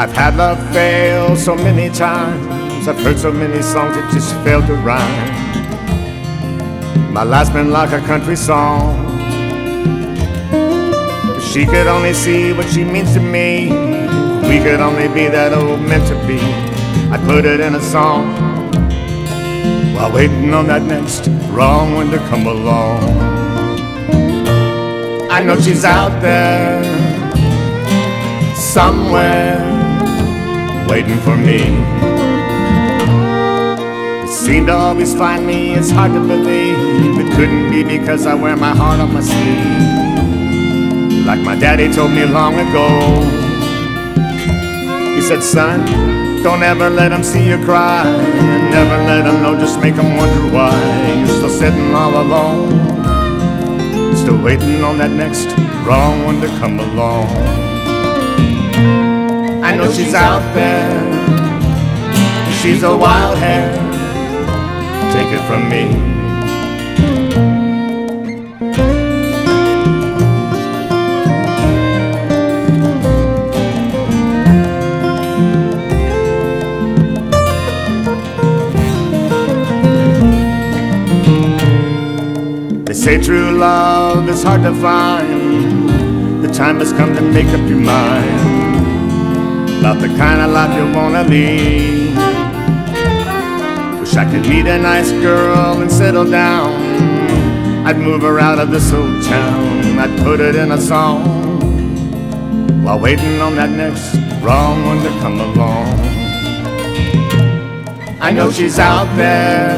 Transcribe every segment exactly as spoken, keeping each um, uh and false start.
I've had love fail so many times. I've heard so many songs that just failed to rhyme. My life's been like a country song. If she could only see what she means to me, if we could only be that old meant to be, I'd put it in a song while waiting on that next wrong one to come along. I know she's out there somewhere waiting for me. It seemed to always find me, it's hard to believe it couldn't be because I wear my heart on my sleeve. Like my daddy told me long ago, he said, son, don't ever let them see you cry, never let them know, just make them wonder why you're still sitting all alone, still waiting on that next wrong one to come along. I know she's out there, she's a wild hair, take it from me. They say true love is hard to find. The time has come to make up your mind about the kind of life you wanna lead. Wish I could meet a nice girl and settle down. I'd move her out of this old town. I'd put it in a song while waiting on that next wrong one to come along. I know she's out there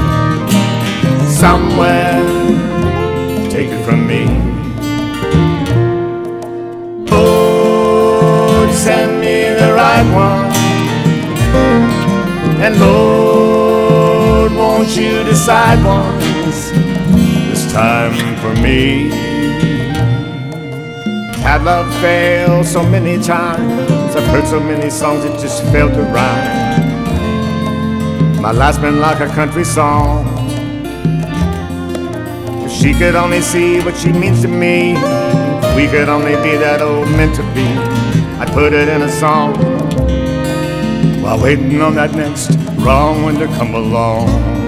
somewhere, take it from me. Lord, send me the right one, and Lord, won't you decide once, this time for me. Had love fail so many times. I've heard so many songs that just failed to rhyme. My life's been like a country song. If she could only see what she means to me, if we could only be that old meant to be, I'd put it in a song while waiting on that next wrong one to come along.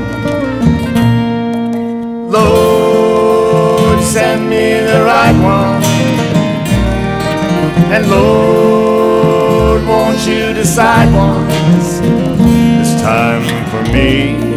Lord, send me the right one, and Lord, won't you decide once, this time for me.